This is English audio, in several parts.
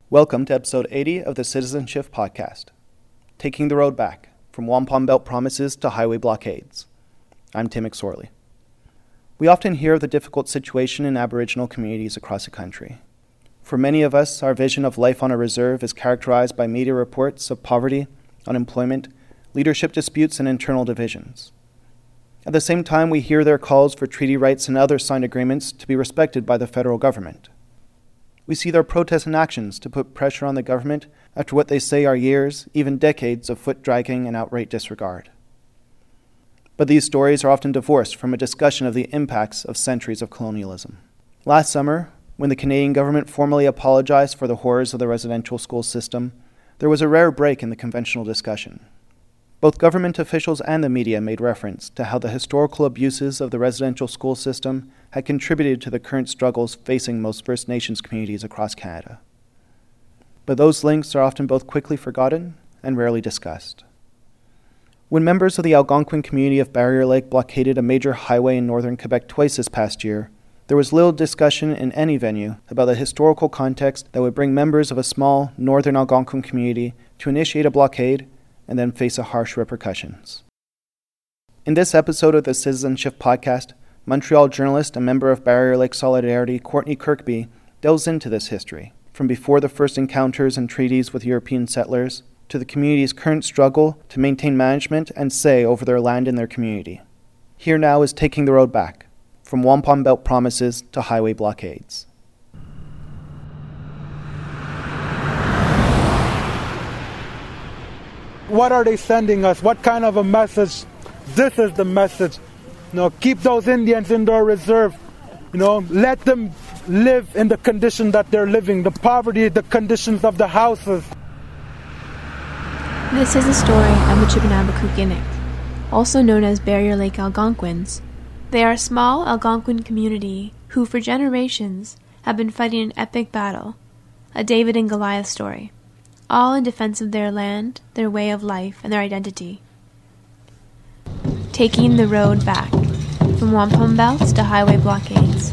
Welcome to episode 80 of the Citizen Shift podcast, Taking the Road Back, from Wampum Belt Promises to Highway Blockades. I'm Tim McSorley. We often hear of the difficult situation in Aboriginal communities across the country. For many of us, our vision of life on a reserve is characterized by media reports of poverty, unemployment, leadership disputes, and internal divisions. At the same time, we hear their calls for treaty rights and other signed agreements to be respected by the federal government. We see their protests and actions to put pressure on the government after what they say are years, even decades of foot-dragging and outright disregard. But these stories are often divorced from a discussion of the impacts of centuries of colonialism. Last summer, when the Canadian government formally apologized for the horrors of the residential school system, there was a rare break in the conventional discussion. Both government officials and the media made reference to how the historical abuses of the residential school system had contributed to the current struggles facing most First Nations communities across Canada. But those links are often both quickly forgotten and rarely discussed. When members of the Algonquin community of Barrier Lake blockaded a major highway in northern Quebec twice this past year, there was little discussion in any venue about the historical context that would bring members of a small northern Algonquin community to initiate a blockade and then face harsh repercussions. In this episode of the Citizen Shift podcast, Montreal journalist and member of Barrier Lake Solidarity, Courtney Kirkby, delves into this history, from before the first encounters and treaties with European settlers to the community's current struggle to maintain management and say over their land and their community. Here now is Taking the Road Back, from Wampum Belt Promises to Highway Blockades. What are they sending us? What kind of a message? This is the message. Keep those Indians in their reserve. Let them live in the condition that they're living, the poverty, the conditions of the houses. This is the story of the Chippenabequik, also known as Barrier Lake Algonquins. They are a small Algonquin community who, for generations, have been fighting an epic battle, a David and Goliath story, all in defense of their land, their way of life, and their identity. Taking the road back, from wampum belts to highway blockades.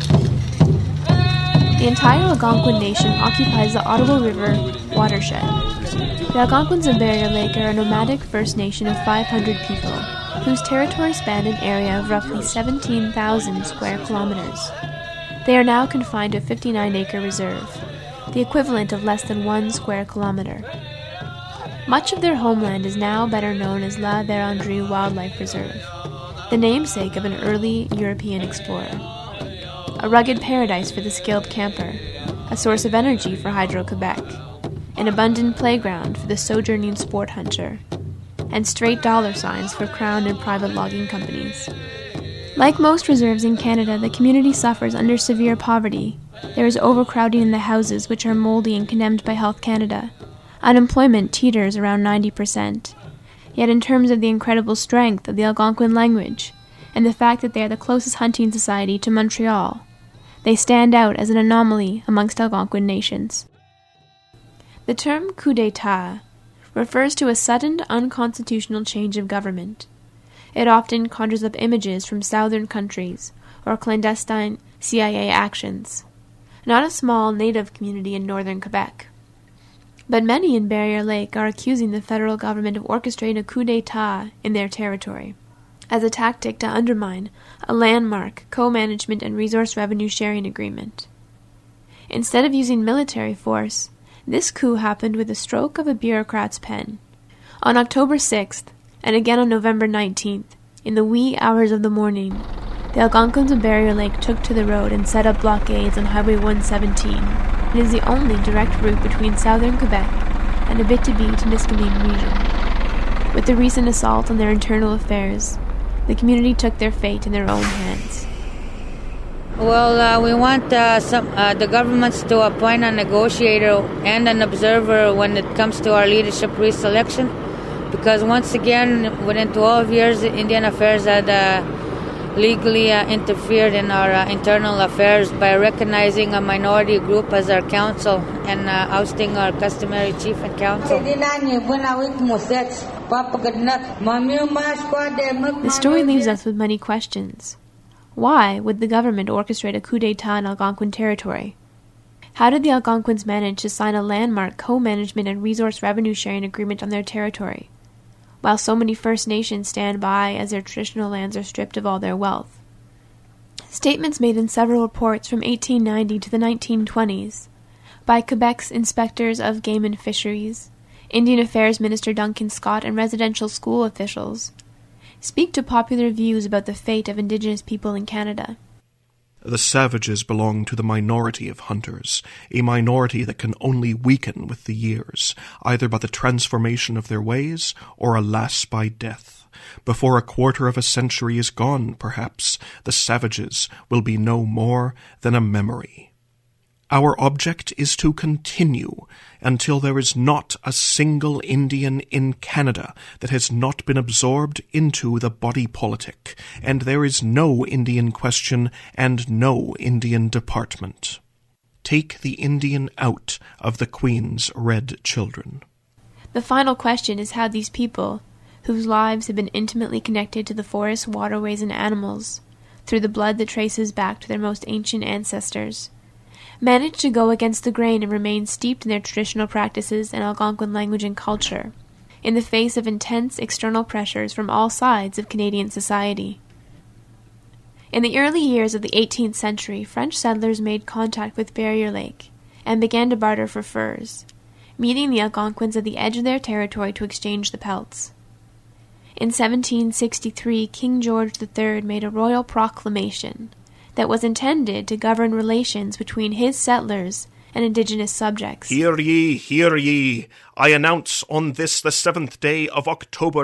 The entire Algonquin Nation occupies the Ottawa River watershed. The Algonquins of Barrier Lake are a nomadic First Nation of 500 people, whose territory spanned an area of roughly 17,000 square kilometers. They are now confined to a 59-acre reserve, the equivalent of less than 1 square kilometer. Much of their homeland is now better known as La Vérendrye Wildlife Reserve, the namesake of an early European explorer. A rugged paradise for the skilled camper, a source of energy for Hydro-Quebec, an abundant playground for the sojourning sport hunter, and straight dollar signs for Crown and private logging companies. Like most reserves in Canada, the community suffers under severe poverty. There is overcrowding in the houses, which are moldy and condemned by Health Canada. Unemployment teeters around 90%. Yet in terms of the incredible strength of the Algonquin language, and the fact that they are the closest hunting society to Montreal, they stand out as an anomaly amongst Algonquin nations. The term coup d'état refers to a sudden, unconstitutional change of government. It often conjures up images from southern countries or clandestine CIA actions, not a small native community in northern Quebec. But many in Barrier Lake are accusing the federal government of orchestrating a coup d'état in their territory, as a tactic to undermine a landmark co-management and resource revenue sharing agreement. Instead of using military force, this coup happened with the stroke of a bureaucrat's pen. On October 6th, and again on November 19th, in the wee hours of the morning, the Algonquins of Barrier Lake took to the road and set up blockades on Highway 117. It is the only direct route between southern Quebec and Abitibi-Témiscamingue region. With the recent assault on their internal affairs, the community took their fate in their own hands. Well, we want the governments to appoint a negotiator and an observer when it comes to our leadership reselection, because once again, within 12 years, Indian Affairs had legally interfered in our internal affairs by recognizing a minority group as our council and ousting our customary chief and council. The story leaves us with many questions. Why would the government orchestrate a coup d'etat in Algonquin territory? How did the Algonquins manage to sign a landmark co-management and resource revenue sharing agreement on their territory, while so many First Nations stand by as their traditional lands are stripped of all their wealth? Statements made in several reports from 1890 to the 1920s by Quebec's inspectors of game and fisheries, Indian Affairs Minister Duncan Scott, and residential school officials speak to popular views about the fate of Indigenous people in Canada. The savages belong to the minority of hunters, a minority that can only weaken with the years, either by the transformation of their ways or alas by death. Before a quarter of a century is gone, perhaps, the savages will be no more than a memory. Our object is to continue until there is not a single Indian in Canada that has not been absorbed into the body politic, and there is no Indian question and no Indian department. Take the Indian out of the Queen's red children. The final question is how these people, whose lives have been intimately connected to the forests, waterways, and animals, through the blood that traces back to their most ancient ancestors, managed to go against the grain and remain steeped in their traditional practices and Algonquin language and culture, in the face of intense external pressures from all sides of Canadian society. In the early years of the 18th century, French settlers made contact with Barrier Lake and began to barter for furs, meeting the Algonquins at the edge of their territory to exchange the pelts. In 1763, King George III made a royal proclamation that was intended to govern relations between his settlers and Indigenous subjects. Hear ye, I announce on this the 7th day of October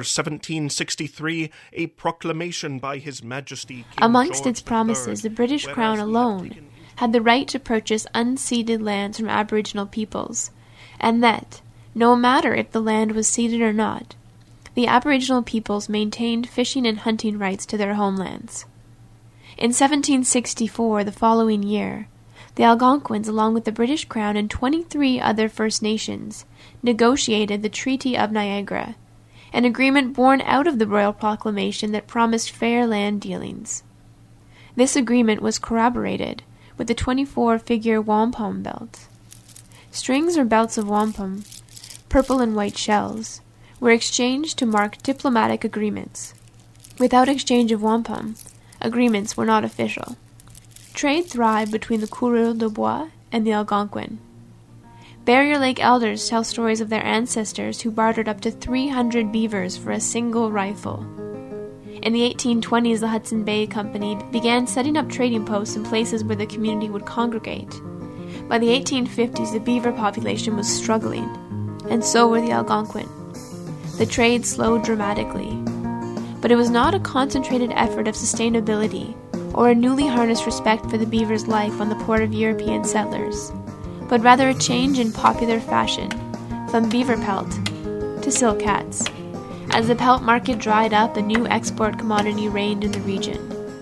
1763 a proclamation by His Majesty King Amongst George its promises, III, the British Crown alone had the right to purchase unceded lands from Aboriginal peoples, and that, no matter if the land was ceded or not, the Aboriginal peoples maintained fishing and hunting rights to their homelands. In 1764, the following year, the Algonquins, along with the British Crown and 23 other First Nations, negotiated the Treaty of Niagara, an agreement born out of the Royal Proclamation that promised fair land dealings. This agreement was corroborated with the 24-figure wampum belt. Strings or belts of wampum, purple and white shells, were exchanged to mark diplomatic agreements. Without exchange of wampum, agreements were not official. Trade thrived between the Coureurs de Bois and the Algonquin. Barrier Lake elders tell stories of their ancestors who bartered up to 300 beavers for a single rifle. In the 1820s, the Hudson Bay Company began setting up trading posts in places where the community would congregate. By the 1850s, the beaver population was struggling, and so were the Algonquin. The trade slowed dramatically, but it was not a concentrated effort of sustainability or a newly harnessed respect for the beaver's life on the part of European settlers, but rather a change in popular fashion from beaver pelt to silk hats. As the pelt market dried up, a new export commodity reigned in the region,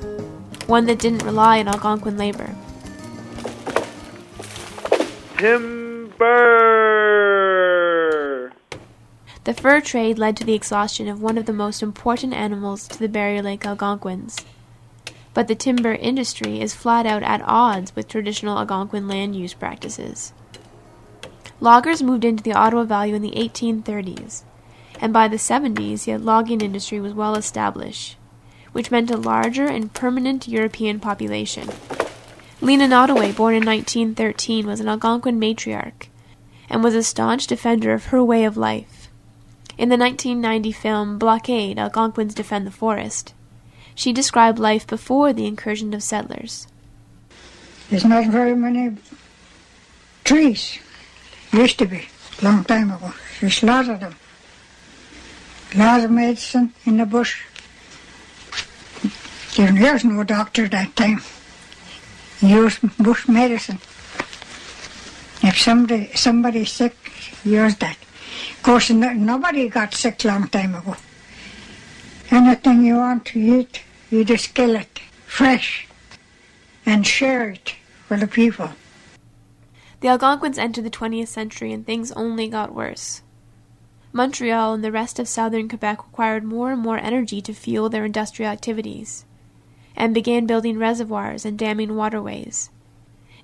one that didn't rely on Algonquin labor. Timber! The fur trade led to the exhaustion of one of the most important animals to the Barrier Lake Algonquins. But the timber industry is flat out at odds with traditional Algonquin land use practices. Loggers moved into the Ottawa Valley in the 1830s, and by the 70s the logging industry was well established, which meant a larger and permanent European population. Lena Nottoway, born in 1913, was an Algonquin matriarch, and was a staunch defender of her way of life. In the 1990 film Blockade, Algonquins Defend the Forest, she described life before the incursion of settlers. There's not very many trees. Used to be, long time ago. There's a lot of them. A lot of medicine in the bush. There's no doctor that time. Use bush medicine. If somebody's sick, use that. Of course, nobody got sick long time ago. Anything you want to eat, you just kill it fresh and share it with the people. The Algonquins entered the 20th century and things only got worse. Montreal and the rest of southern Quebec required more and more energy to fuel their industrial activities, and began building reservoirs and damming waterways.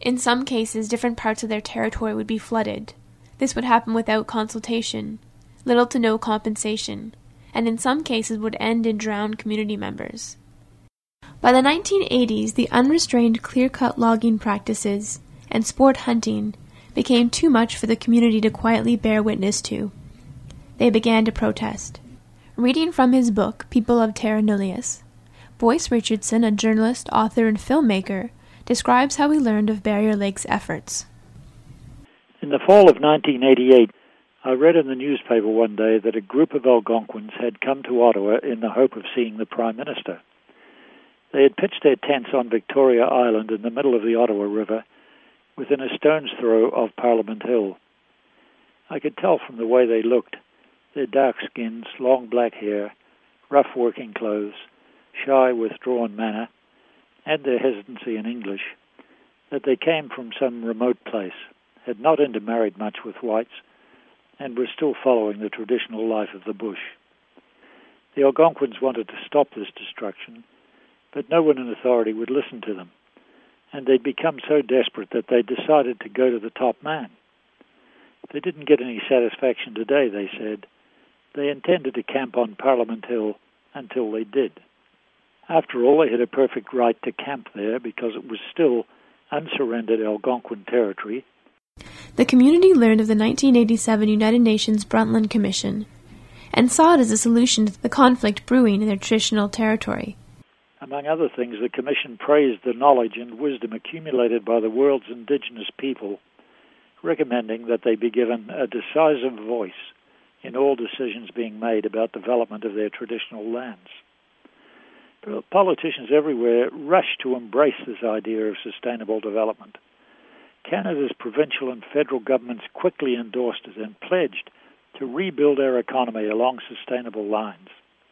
In some cases, different parts of their territory would be flooded. This would happen without consultation, little to no compensation, and in some cases would end in drowned community members. By the 1980s, the unrestrained clear-cut logging practices and sport hunting became too much for the community to quietly bear witness to. They began to protest. Reading from his book, People of Terra Nullius, Boyce Richardson, a journalist, author, and filmmaker, describes how he learned of Barrier Lake's efforts. In the fall of 1988, I read in the newspaper one day that a group of Algonquins had come to Ottawa in the hope of seeing the Prime Minister. They had pitched their tents on Victoria Island in the middle of the Ottawa River, within a stone's throw of Parliament Hill. I could tell from the way they looked, their dark skins, long black hair, rough working clothes, shy, withdrawn manner, and their hesitancy in English, that they came from some remote place, had not intermarried much with whites, and were still following the traditional life of the bush. The Algonquins wanted to stop this destruction, but no one in authority would listen to them, and they'd become so desperate that they decided to go to the top man. They didn't get any satisfaction today, they said. They intended to camp on Parliament Hill until they did. After all, they had a perfect right to camp there because it was still unsurrendered Algonquin territory. The community learned of the 1987 United Nations Brundtland Commission and saw it as a solution to the conflict brewing in their traditional territory. Among other things, the Commission praised the knowledge and wisdom accumulated by the world's indigenous people, recommending that they be given a decisive voice in all decisions being made about development of their traditional lands. Politicians everywhere rushed to embrace this idea of sustainable development. Canada's provincial and federal governments quickly endorsed it and pledged to rebuild our economy along sustainable lines.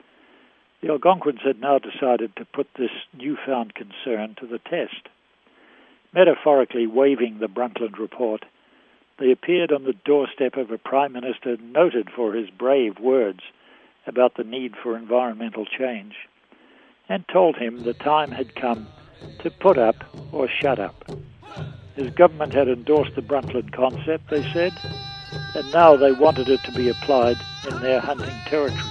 The Algonquins had now decided to put this newfound concern to the test. Metaphorically waving the Brundtland Report, they appeared on the doorstep of a Prime Minister noted for his brave words about the need for environmental change, and told him the time had come to put up or shut up. His government had endorsed the Brundtland concept, they said, and now they wanted it to be applied in their hunting territories.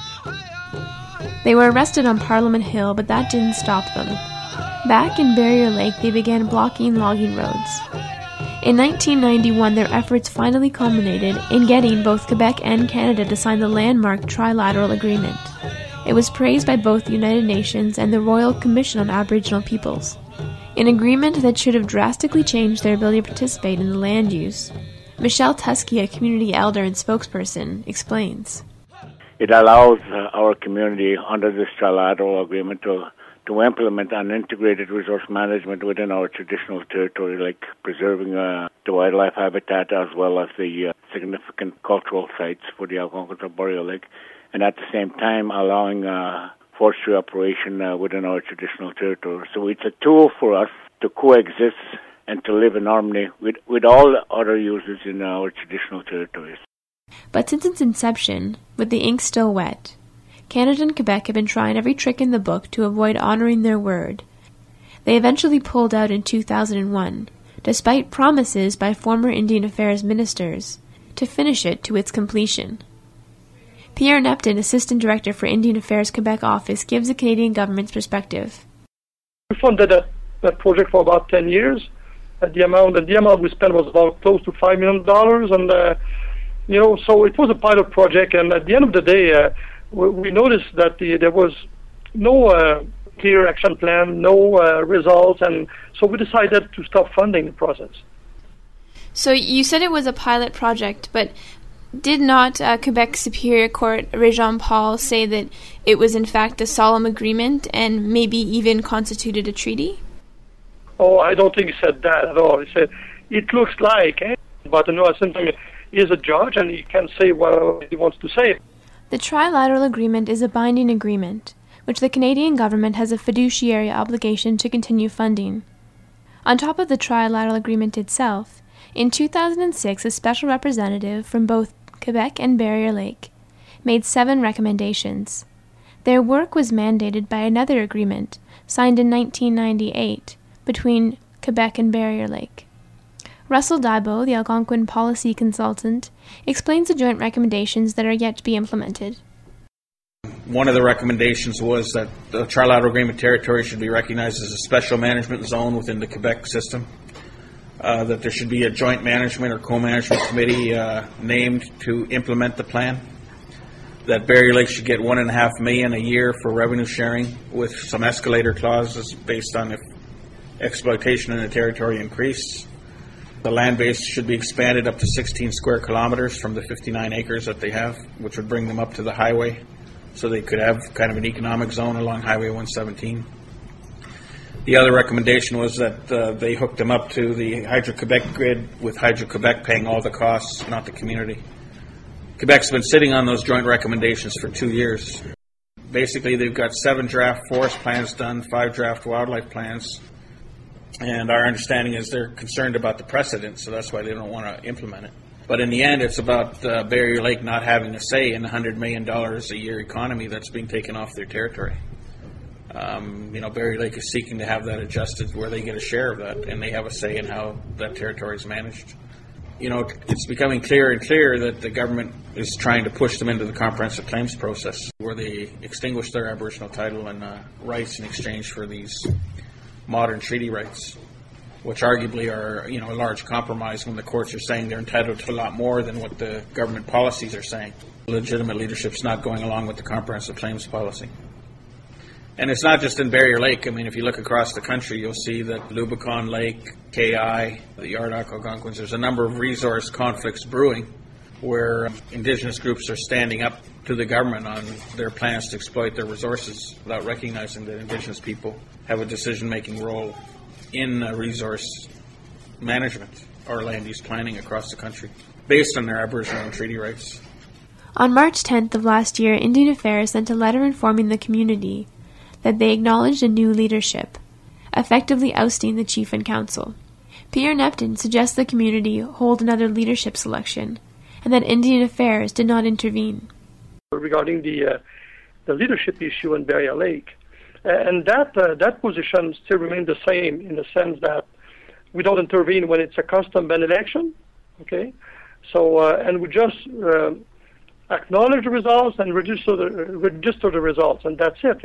They were arrested on Parliament Hill, but that didn't stop them. Back in Barrier Lake, they began blocking logging roads. In 1991, their efforts finally culminated in getting both Quebec and Canada to sign the landmark Trilateral Agreement. It was praised by both the United Nations and the Royal Commission on Aboriginal Peoples, an agreement that should have drastically changed their ability to participate in the land use. Michelle Tusky, a community elder and spokesperson, explains. It allows our community under this trilateral agreement to implement an integrated resource management within our traditional territory, like preserving the wildlife habitat as well as the significant cultural sites for the Algonquins of Barrier Lake, and at the same time allowing forestry operation within our traditional territory. So it's a tool for us to coexist and to live in harmony with all other users in our traditional territories. But since its inception, with the ink still wet, Canada and Quebec have been trying every trick in the book to avoid honoring their word. They eventually pulled out in 2001, despite promises by former Indian Affairs ministers to finish it to its completion. Pierre Nepton, Assistant Director for Indian Affairs Quebec Office, gives the Canadian government's perspective. We funded that project for about 10 years. The amount we spent was about close to $5 million, and so it was a pilot project. And at the end of the day, we noticed that there was no clear action plan, no results, and so we decided to stop funding the process. So you said it was a pilot project, but did not Quebec Superior Court Régent-Paul say that it was in fact a solemn agreement and maybe even constituted a treaty? Oh, I don't think he said that at all. He said, it looks like, but sometimes he is a judge and he can say what he wants to say. The Trilateral Agreement is a binding agreement, which the Canadian government has a fiduciary obligation to continue funding. On top of the Trilateral Agreement itself, in 2006 a special representative from both Quebec and Barrier Lake made 7 recommendations. Their work was mandated by another agreement signed in 1998 between Quebec and Barrier Lake. Russell Daibo, the Algonquin policy consultant, explains the joint recommendations that are yet to be implemented. One of the recommendations was that the Trilateral Agreement territory should be recognized as a special management zone within the Quebec system, that there should be a joint management or co-management committee named to implement the plan, that Barrier Lake should get $1.5 million a year for revenue sharing with some escalator clauses based on if exploitation in the territory increased. The land base should be expanded up to 16 square kilometers from the 59 acres that they have, which would bring them up to the highway, so they could have kind of an economic zone along Highway 117. The other recommendation was that they hooked them up to the Hydro-Quebec grid, with Hydro-Quebec paying all the costs, not the community. Quebec's been sitting on those joint recommendations for 2 years. Basically, they've got 7 draft forest plans done, 5 draft wildlife plans, and our understanding is they're concerned about the precedent, so that's why they don't want to implement it. But in the end, it's about Barrier Lake not having a say in the $100 million a year economy that's being taken off their territory. Barrier Lake is seeking to have that adjusted where they get a share of that, and they have a say in how that territory is managed. It's becoming clearer and clearer that the government is trying to push them into the comprehensive claims process, where they extinguish their Aboriginal title and rights in exchange for these modern treaty rights, which arguably are, a large compromise when the courts are saying they're entitled to a lot more than what the government policies are saying. Legitimate leadership's not going along with the comprehensive claims policy. And it's not just in Barrier Lake. If you look across the country, you'll see that Lubicon Lake, KI, the Yardock Algonquins, there's a number of resource conflicts brewing where Indigenous groups are standing up to the government on their plans to exploit their resources without recognizing that Indigenous people have a decision-making role in resource management or land use planning across the country based on their Aboriginal and treaty rights. On March 10th of last year, Indian Affairs sent a letter informing the community that they acknowledged a new leadership, effectively ousting the chief and council. Pierre Neptune suggests the community hold another leadership selection, and that Indian Affairs did not intervene. Regarding the leadership issue in Barrier Lake, and that position still remains the same in the sense that we don't intervene when it's a custom-bend election, okay? So, and we just acknowledge the results and register the results, and that's it,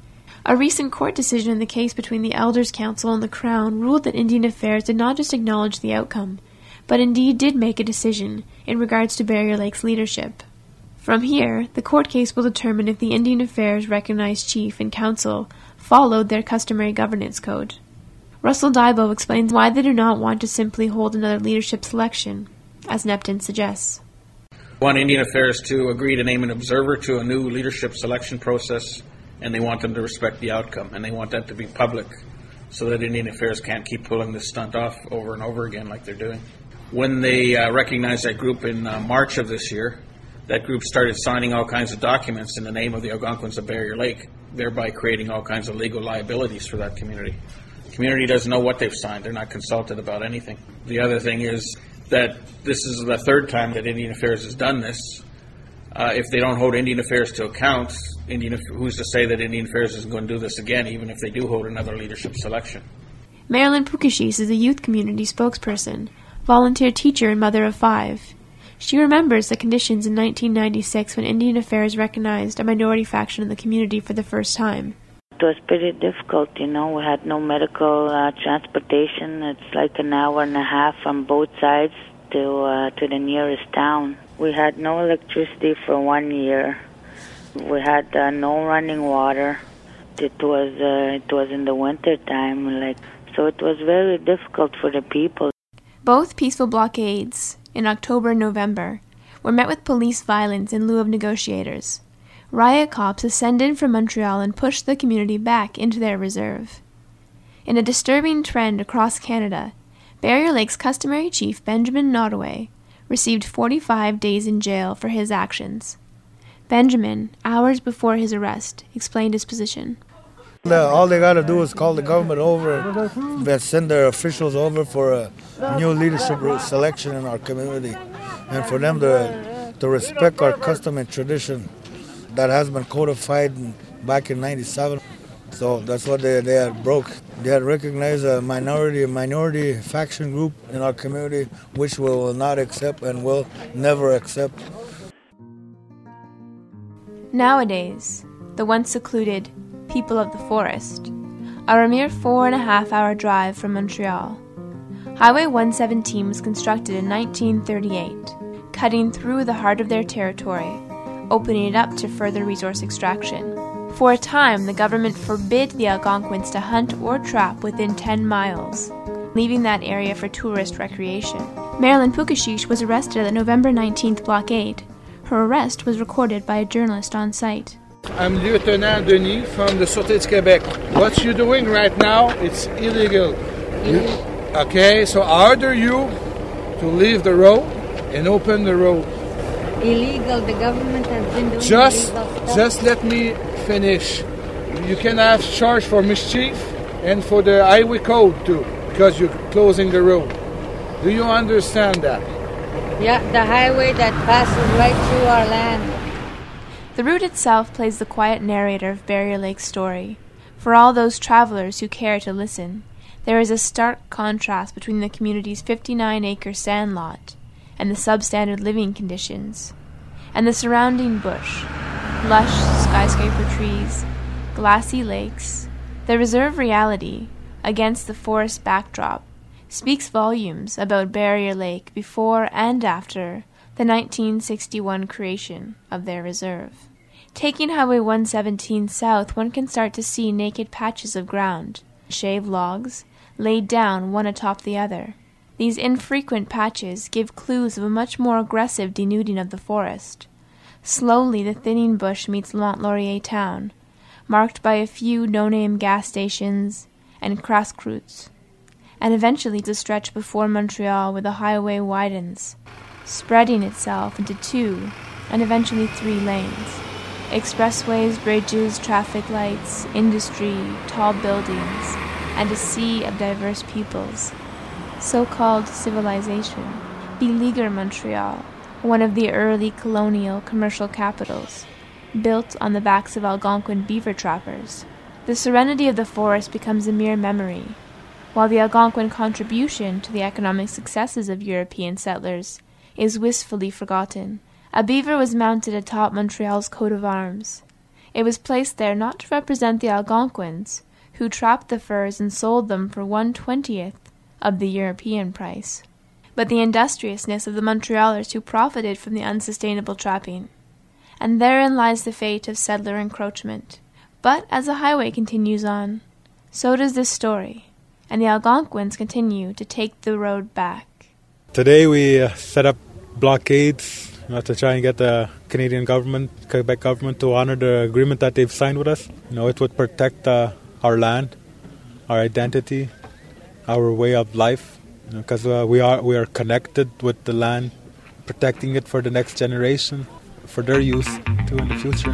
A recent court decision in the case between the Elders Council and the Crown ruled that Indian Affairs did not just acknowledge the outcome, but indeed did make a decision in regards to Barrier Lake's leadership. From here, the court case will determine if the Indian Affairs recognized chief and council followed their customary governance code. Russell Daibo explains why they do not want to simply hold another leadership selection, as Neptune suggests. We want Indian Affairs to agree to name an observer to a new leadership selection process, and they want them to respect the outcome, and they want that to be public so that Indian Affairs can't keep pulling this stunt off over and over again like they're doing. When they recognized that group in March of this year, that group started signing all kinds of documents in the name of the Algonquins of Barrier Lake, thereby creating all kinds of legal liabilities for that community. The community doesn't know what they've signed. They're not consulted about anything. The other thing is that this is the third time that Indian Affairs has done this. If they don't hold Indian Affairs to account, who's to say that Indian Affairs isn't going to do this again, even if they do hold another leadership selection? Marilyn Pukashis is a youth community spokesperson, volunteer teacher and mother of 5. She remembers the conditions in 1996 when Indian Affairs recognized a minority faction in the community for the first time. It was pretty difficult, We had no medical transportation. It's like an hour and a half from both sides to the nearest town. We had no electricity for 1 year. We had no running water. It was in the winter time, so it was very difficult for the people. Both peaceful blockades, in October and November, were met with police violence in lieu of negotiators. Riot cops ascended from Montreal and pushed the community back into their reserve. In a disturbing trend across Canada, Barrier Lake's customary chief, Benjamin Nottoway, received 45 days in jail for his actions. Benjamin, hours before his arrest, explained his position. All they got to do is call the government over and send their officials over for a new leadership selection in our community, and for them to respect our custom and tradition that has been codified back in 97. So that's what they had broke. They had recognized a minority faction group in our community, which we will not accept and will never accept. Nowadays, the once secluded people of the forest are a mere 4.5-hour drive from Montreal. Highway 117 was constructed in 1938, cutting through the heart of their territory, opening it up to further resource extraction. For a time, the government forbid the Algonquins to hunt or trap within 10 miles, leaving that area for tourist recreation. Marilyn Pukashish was arrested at the November 19th blockade. Her arrest was recorded by a journalist on site. I'm Lieutenant Denis from the Sûreté du Québec. What you're doing right now, it's illegal. Okay, so I order you to leave the road and open the road. Illegal, the government has been doing Just let me finish. You can have charge for mischief and for the highway code too, because you're closing the road. Do you understand that? Yeah, the highway that passes right through our land. The route itself plays the quiet narrator of Barrier Lake's story. For all those travelers who care to listen, there is a stark contrast between the community's 59-acre sand lot and the substandard living conditions, and the surrounding bush, lush skyscraper trees, glassy lakes. The reserve reality, against the forest backdrop, speaks volumes about Barrier Lake before and after the 1961 creation of their reserve. Taking Highway 117 south, one can start to see naked patches of ground, shaved logs, laid down one atop the other. These infrequent patches give clues of a much more aggressive denuding of the forest. Slowly the thinning bush meets Mont Laurier town, marked by a few no-name gas stations and crasse-croûtes, and eventually the stretch before Montreal where the highway widens, spreading itself into 2 and eventually 3 lanes. Expressways, bridges, traffic lights, industry, tall buildings, and a sea of diverse peoples. So-called civilization beleaguer Montreal, one of the early colonial commercial capitals, built on the backs of Algonquin beaver trappers. The serenity of the forest becomes a mere memory, while the Algonquin contribution to the economic successes of European settlers is wistfully forgotten. A beaver was mounted atop Montreal's coat of arms. It was placed there not to represent the Algonquins, who trapped the furs and sold them for 1/20th of the European price, but the industriousness of the Montrealers who profited from the unsustainable trapping. And therein lies the fate of settler encroachment. But as the highway continues on, so does this story, and the Algonquins continue to take the road back. Today we set up blockades to try and get the Canadian government, Quebec government, to honor the agreement that they've signed with us. It would protect our land, our identity, our way of life, because we are connected with the land, protecting it for the next generation, for their use too in the future.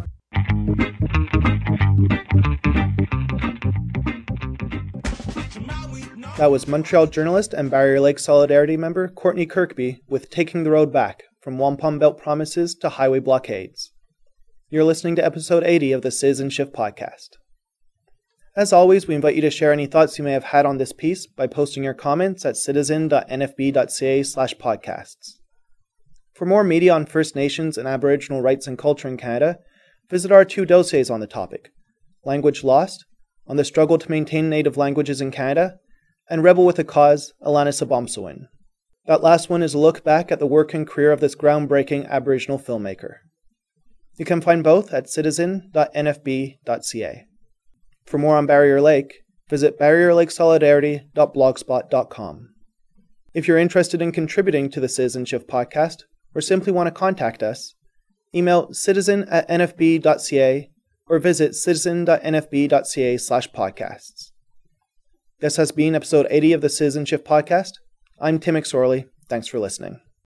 That was Montreal journalist and Barrier Lake Solidarity member Courtney Kirkby with Taking the Road Back, From Wampum Belt Promises to Highway Blockades. You're listening to episode 80 of the Citizen Shift podcast. As always, we invite you to share any thoughts you may have had on this piece by posting your comments at citizen.nfb.ca/podcasts. For more media on First Nations and Aboriginal rights and culture in Canada, visit our 2 dossiers on the topic, Language Lost, on the struggle to maintain native languages in Canada, and Rebel with a Cause, Alana Sabomsawin. That last one is a look back at the work and career of this groundbreaking Aboriginal filmmaker. You can find both at citizen.nfb.ca. For more on Barrier Lake, visit barrierlakesolidarity.blogspot.com. If you're interested in contributing to the Citizen Shift podcast, or simply want to contact us, email citizen@nfb.ca or visit citizen.nfb.ca/podcasts. This has been episode 80 of the Citizen Shift podcast. I'm Tim McSorley. Thanks for listening.